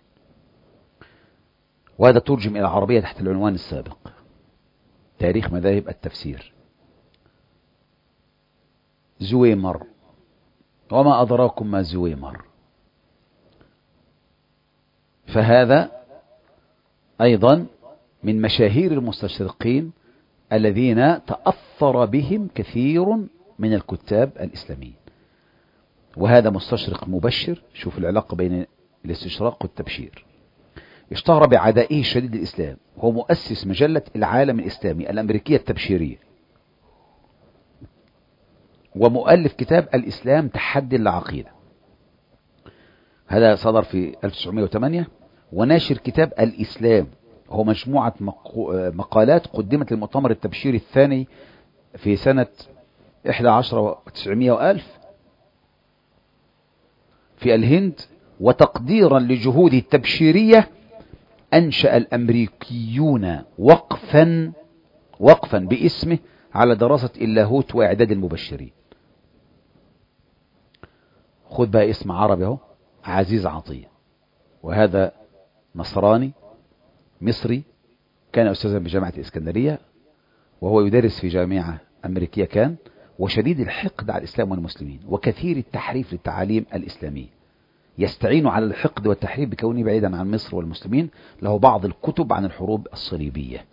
وهذا ترجم إلى العربية تحت العنوان السابق، تاريخ مذاهب التفسير. زويمر، وما أدراكم ما زويمر، فهذا أيضا من مشاهير المستشرقين الذين تأثر بهم كثير من الكتاب الإسلاميين. وهذا مستشرق مبشر. شوف العلاقة بين الاستشراق والتبشير. اشتهر بعدائه الشديد للإسلام. هو مؤسس مجلة العالم الإسلامي الأمريكية التبشيرية، ومؤلف كتاب الإسلام تحدي العقيدة. هذا صدر في ألف وتسعمائة وثمانية. وناشر كتاب الإسلام، هو مجموعة مقالات قدمت للمؤتمر التبشيري الثاني في سنة إحدى عشر وتسعمائة وألف في الهند. وتقديرا لجهوده التبشيرية أنشأ الأمريكيون وقفا وقفا باسمه على دراسة اللاهوت وإعداد المبشرين. خذ بقى اسم عربي اهو، عزيز عطية. وهذا نصراني مصري، كان أستاذا بجامعة الإسكندرية، وهو يدرس في جامعة أمريكية كان، وشديد الحقد على الإسلام والمسلمين، وكثير التحريف للتعاليم الإسلامية. يستعين على الحقد والتحريف بكونه بعيدا عن مصر والمسلمين. له بعض الكتب عن الحروب الصليبية.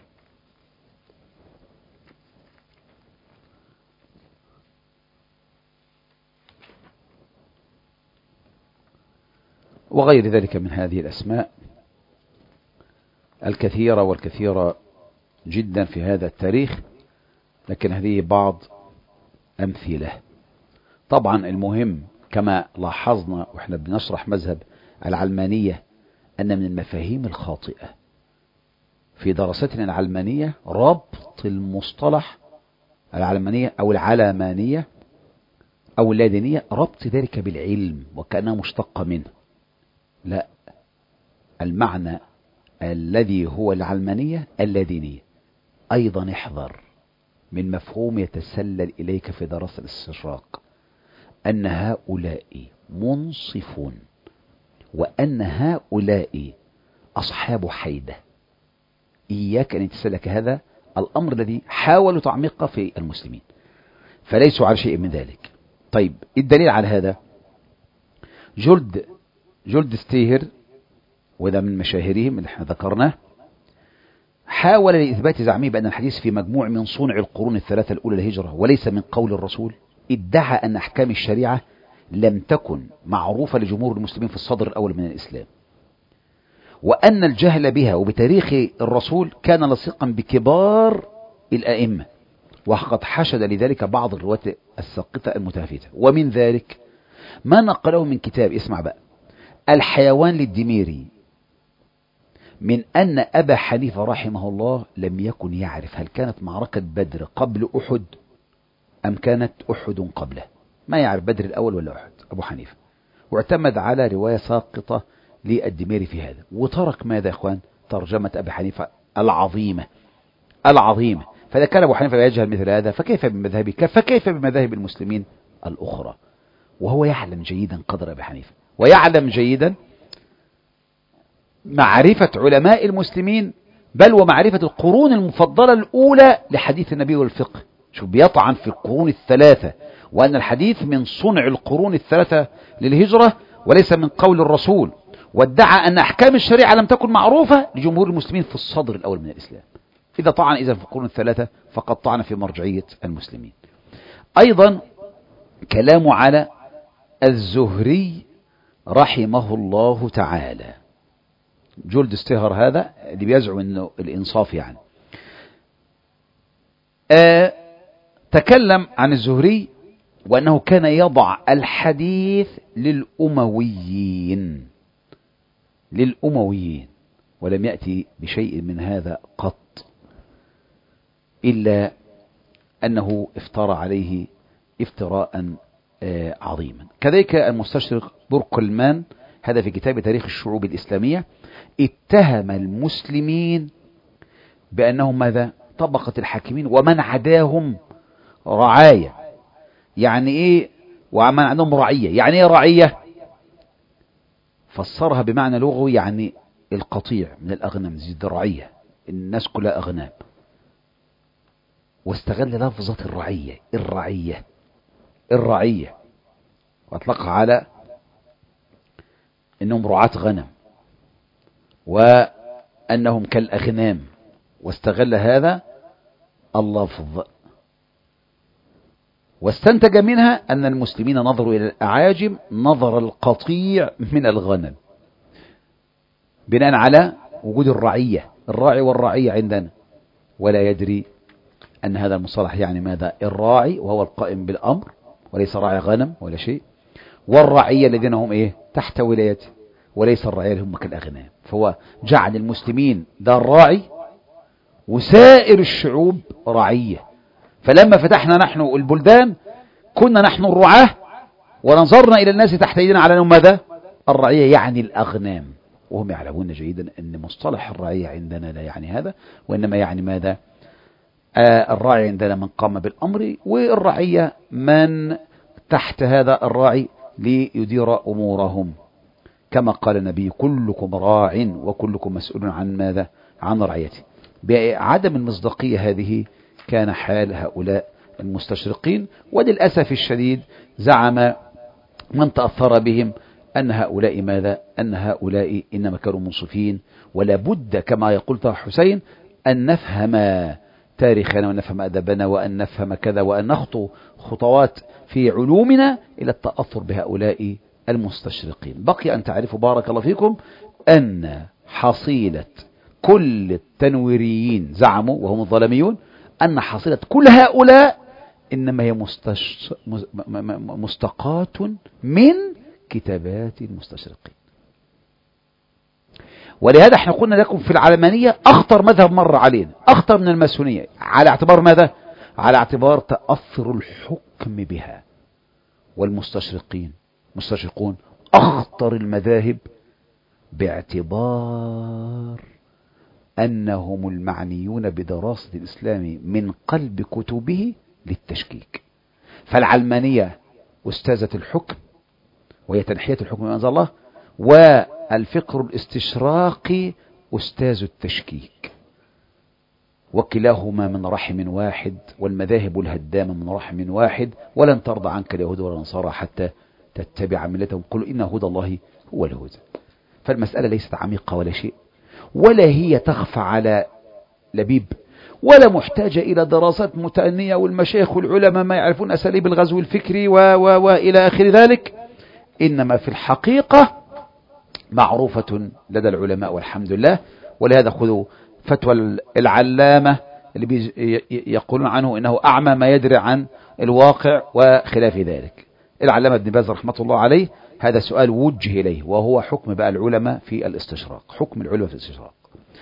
وغير ذلك من هذه الأسماء الكثيرة والكثيرة جدا في هذا التاريخ، لكن هذه بعض أمثلة. طبعا المهم كما لاحظنا وإحنا بنشرح مذهب العلمانية أن من المفاهيم الخاطئة في دراستنا العلمانية ربط المصطلح العلمانية أو العلمانية أو اللادينية، ربط ذلك بالعلم وكأنه مشتق منه. لا، المعنى الذي هو العلمانية اللادينية. أيضا احذر من مفهوم يتسلل إليك في دراسة الاستشراق، أن هؤلاء منصفون، وأن هؤلاء أصحاب حيدة. إياك أن يتسلك هذا الأمر الذي حاولوا تعميقه في المسلمين، فليسوا على شيء من ذلك. طيب، الدليل على هذا جولد جولد ستيهر، وده من مشاهيرهم اللي احنا ذكرناه، حاول لإثبات زعمه بأن الحديث في مجموع من صنع القرون الثلاثة الأولى للهجرة وليس من قول الرسول. ادعى أن أحكام الشريعة لم تكن معروفة لجمهور المسلمين في الصدر الأول من الإسلام، وأن الجهل بها وبتاريخ الرسول كان لصيقا بكبار الأئمة، وقد حشد لذلك بعض الرواة الساقطة المتهافتة. ومن ذلك ما نقله من كتاب، اسمع بقى، الحيوان للدميري، من أن أبا حنيفة رحمه الله لم يكن يعرف هل كانت معركة بدر قبل أحد أم كانت أحد قبله. ما يعرف بدر الأول ولا أحد أبو حنيفة، واعتمد على رواية ساقطة للدميري في هذا، وترك ماذا يا إخوان؟ ترجمة أبي حنيفة العظيمة العظيمة. فإذا كان أبو حنيفة يجهل مثل هذا فكيف بمذهبه، فكيف بمذاهب المسلمين الأخرى؟ وهو يعلم جيدا قدر أبي حنيفة، ويعلم جيدا معرفة علماء المسلمين، بل ومعرفة القرون المفضلة الأولى لحديث النبي والفقه. شوف، بيطعن في القرون الثلاثة، وأن الحديث من صنع القرون الثلاثة للهجرة وليس من قول الرسول، وادعى أن أحكام الشريعة لم تكن معروفة لجمهور المسلمين في الصدر الأول من الإسلام. إذا طعن إذا في القرون الثلاثة فقد طعن في مرجعية المسلمين. أيضا كلام على الزهري رحمه الله تعالى. جولد ستيهر هذا اللي بيزعم أنه الإنصاف يعني، آه تكلم عن الزهري وأنه كان يضع الحديث للأمويين للأمويين ولم يأتي بشيء من هذا قط، إلا أنه افترى عليه افتراء آه عظيما. كذلك المستشرق بوركلمان، هذا في كتاب تاريخ الشعوب الإسلامية، اتهم المسلمين بأنهم ماذا؟ طبقة الحاكمين، ومن عداهم رعاية. يعني ايه ومن عندهم رعية؟ يعني ايه رعية؟ فسرها بمعنى لغوي، يعني القطيع من الأغنام، زي الرعية، الناس كلها أغنام، واستغل لفظة الرعية الرعية الرعية واطلقها على انهم رعاة غنم وانهم كالأغنام، واستغل هذا اللفظ. واستنتج منها أن المسلمين نظروا إلى الأعاجم نظر القطيع من الغنم، بناء على وجود الرعية، الراعي والرعية عندنا، ولا يدري أن هذا المصطلح يعني ماذا؟ الراعي وهو القائم بالأمر، وليس راعي غنم ولا شيء، والرعية الذين هم إيه؟ تحت ولايته، وليس الرعية اللي هم كالأغنام. فهو جعل المسلمين ده الراعي وسائر الشعوب رعية. فلما فتحنا نحن البلدان كنا نحن الرعاة، ونظرنا إلى الناس تحت أيدينا على أنهم ماذا؟ الرعية يعني الأغنام، وهم يعلمون جيدا أن مصطلح الرعية عندنا لا يعني هذا، وإنما يعني ماذا؟ آه الراعي عندنا من قام بالأمر، والرعية من تحت هذا الراعي ليدير أمورهم، كما قال النبي كلكم راع وكلكم مسؤول عن ماذا؟ عن رعيته. بعدم المصداقية هذه كان حال هؤلاء المستشرقين، وللأسف الشديد زعم من تأثر بهم أن هؤلاء ماذا؟ أن هؤلاء إنما كانوا منصفين، ولا بد كما يقول طه حسين أن نفهم تاريخنا ونفهم أدبنا وأن نفهم كذا، وأن نخطو خطوات في علومنا إلى التأثر بهؤلاء المستشرقين. بقي أن تعرفوا بارك الله فيكم أن حصيلة كل التنويريين زعموا وهم الظلميون أن حصيلة كل هؤلاء إنما هي مستش... مستقاة من كتابات المستشرقين. ولهذا احنا قلنا لكم في العلمانية أخطر مذهب مر علينا، أخطر من الماسونية، على اعتبار ماذا؟ على اعتبار تأثر الحكم بها. والمستشرقين مستشرقون أخطر المذاهب باعتبار أنهم المعنيون بدراسة الإسلام من قلب كتبه للتشكيك. فالعلمانية أستاذة الحكم، وهي تنحية الحكم من أنزل الله، والفقر الاستشراقي أستاذ التشكيك، وكلاهما من رحم واحد، والمذاهب الهدامة من رحم واحد. ولن ترضى عنك اليهود ولا النصارى حتى تتبع ملتهم، قل إن هدى الله هو الهدى. فالمسألة ليست عميقة ولا شيء، ولا هي تخفى على لبيب، ولا محتاجة إلى دراسات متأنية، والمشايخ والعلماء ما يعرفون أساليب الغزو الفكري و و وإلى آخر ذلك. إنما في الحقيقة معروفة لدى العلماء والحمد لله. ولهذا خذوا فتوى العلامة اللي يقولون عنه إنه أعمى ما يدري عن الواقع وخلاف ذلك، العلامة ابن باز رحمة الله عليه. هذا سؤال وجه إليه، وهو حكم بقى العلماء في الاستشراق، حكم العلماء في الاستشراق.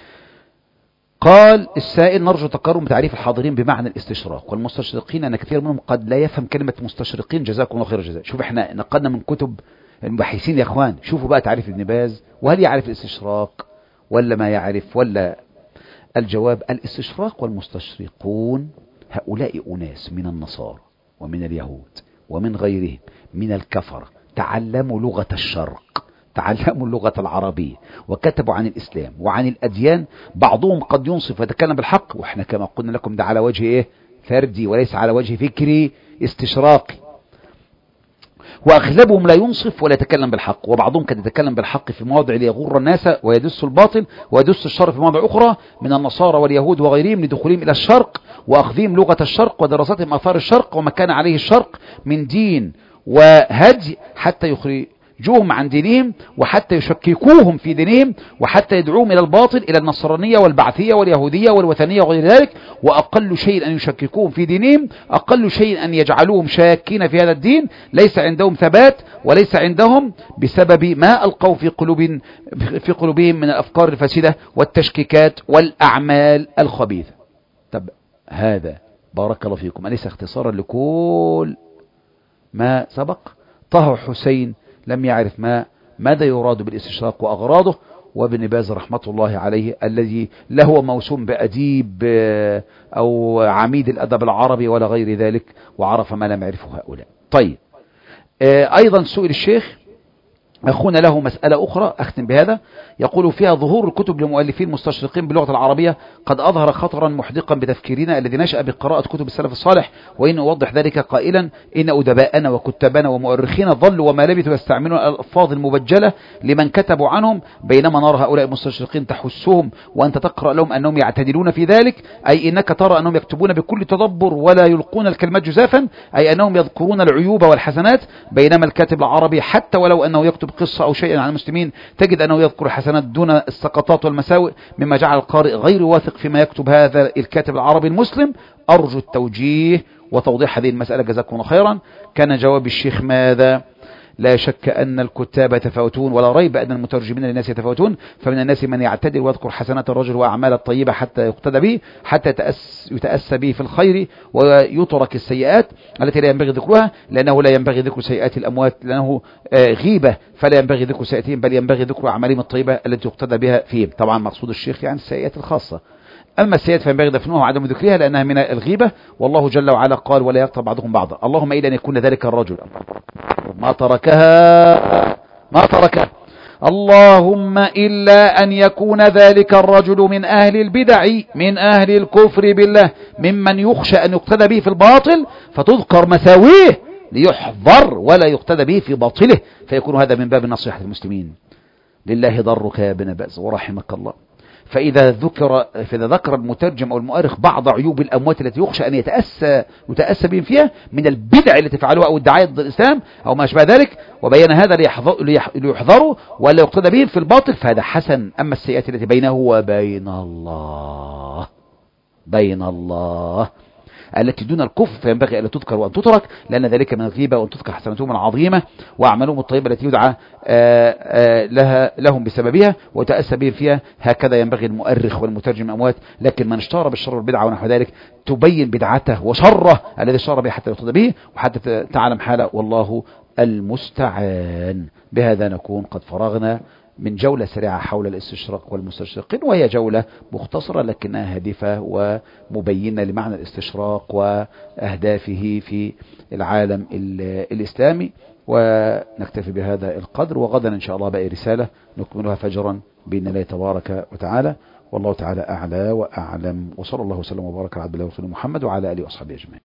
قال السائل: نرجو تقارب بتعريف الحاضرين بمعنى الاستشراق والمستشرقين، أن كثير منهم قد لا يفهم كلمة مستشرقين، جزاكم الله خير الجزاء. شوف احنا نقلنا من كتب المبحثين يا اخوان، شوفوا بقى تعريف ابن باز، وهل يعرف الاستشراق ولا ما يعرف؟ ولا الجواب: الاستشراق والمستشرقون هؤلاء أناس من النصارى ومن اليهود ومن غيرهم من الكفرة، تعلموا لغة الشرق، تعلموا اللغة العربية، وكتبوا عن الإسلام وعن الأديان. بعضهم قد ينصف ويتكلم بالحق، وإحنا كما قلنا لكم ده على وجه إيه؟ فردي، وليس على وجه فكري استشراقي. وأغلبهم لا ينصف ولا يتكلم بالحق، وبعضهم قد يتكلم بالحق في مواضع ليغر الناس ويدس الباطل ويدس الشر في مواضع أخرى، من النصارى واليهود وغيرهم، لدخولهم إلى الشرق وأخذهم لغة الشرق ودراستهم آثار الشرق وما كان عليه الشرق من دين وهدي، حتى يخرجوهم عن دينهم وحتى يشككوهم في دينهم وحتى يدعوهم إلى الباطل، إلى النصرانية والبعثية واليهودية والوثنية وغير ذلك. وأقل شيء أن يشككوهم في دينهم، أقل شيء أن يجعلوهم شاكين في هذا الدين، ليس عندهم ثبات وليس عندهم بسبب ما ألقوا في قلوب في قلوبهم من الأفكار الفاسدة والتشكيكات والأعمال الخبيثة. طب هذا بارك الله فيكم أليس اختصارا لكل ما سبق؟ طه حسين لم يعرف ما ماذا يراد بالاستشراق وأغراضه، وابن باز رحمة الله عليه الذي لا هو موسوم بأديب أو عميد الأدب العربي ولا غير ذلك، وعرف ما لم يعرفه هؤلاء. طيب، أيضا سئل الشيخ أخونا له مسألة أخرى أختم بهذا، يقول فيها ظهور الكتب لمؤلفين مستشرقين باللغة العربية قد أظهر خطرا محدقا بتفكيرنا الذي نشأ بقراءة كتب السلف الصالح، وإن أوضح ذلك قائلا إن أدباءنا وكتابنا ومؤرخين ظلوا وما لبثوا يستعملون الألفاظ المبجلة لمن كتبوا عنهم، بينما نرى هؤلاء المستشرقين تحسهم وأنت تقرأ لهم أنهم يعتدلون في ذلك، أي إنك ترى أنهم يكتبون بكل تدبر ولا يلقون الكلمات جزافا، أي أنهم يذكرون العيوب والحسنات، بينما الكاتب العربي حتى ولو أنه يكتب قصة أو شيئا عن المسلمين تجد أنه يذكر الحسنات دون السقطات والمساوئ، مما جعل القارئ غير واثق فيما يكتب هذا الكاتب العربي المسلم. أرجو التوجيه وتوضيح هذه المسألة، جزاكم الله خيرا. كان جواب الشيخ ماذا؟ لا شك أن الكتاب يتفاوتون، ولا ريب أن المترجمين للناس يتفاوتون، فمن الناس من يعتدل ويذكر حسنات الرجل وأعمال الطيبة حتى يقتدى به، حتى يتأس يتأسى به في الخير، ويترك السيئات التي لا ينبغي ذكرها، لأنه لا ينبغي ذكر سيئات الأموات لأنه غيبة، فلا ينبغي ذكر سيئاتهم، بل ينبغي ذكر أعمالهم الطيبة التي يقتدى بها فيهم. طبعا مقصود الشيخ يعني السيئات الخاصة، أما السيئات فينبغي دفنها وعدم ذكرها لأنها من الغيبة، والله جل وعلا قال ولا يغتب بعضهم بعضا. اللهم إلا أن يكون ذلك الرجل ما تركها ما تركها اللهم إلا أن يكون ذلك الرجل من أهل البدع، من أهل الكفر بالله، ممن يخشى أن يقتدى به في الباطل فتذكر مساويه ليحذر ولا يقتدى به في باطله، فيكون هذا من باب نصيحة المسلمين. لله ضرك يا ابن باز ورحمك الله. فإذا ذكر فإذا ذكر المترجم أو المؤرخ بعض عيوب الأموات التي يخشى أن يتأسى يتأسى بهم فيها من البدع التي فعلوها أو الدعاية ضد الإسلام أو ما أشبه ذلك، وبين هذا ليحذروا ولا يقتدى بهم في الباطل، فهذا حسن. أما السيئات التي بينه وبين الله بين الله التي دون الكفر فينبغي أن تذكر وأن تترك، لأن ذلك من الغيبة، وأن تذكر حسناتهم العظيمة وأعمالهم الطيبة التي يدعى آآ آآ لها لهم بسببها وتأسى بهم فيها. هكذا ينبغي المؤرخ والمترجم أموات. لكن من اشتهر بالشر والبدعة ونحو ذلك تبين بدعته وشره الذي اشتهر به حتى يقتدى به وحتى تعلم حاله، والله المستعان. بهذا نكون قد فرغنا من جولة سريعة حول الاستشراق والمستشرقين، وهي جولة مختصرة لكنها هادفة ومبينة لمعنى الاستشراق وأهدافه في العالم الإسلامي. ونكتفي بهذا القدر، وغدا إن شاء الله باقي رسالة نكملها فجرا بإذن الله تبارك وتعالى، والله تعالى أعلى وأعلم، وصلى الله وسلم وبارك على عبد الله ورسوله محمد وعلى آله وأصحابه أجمعين.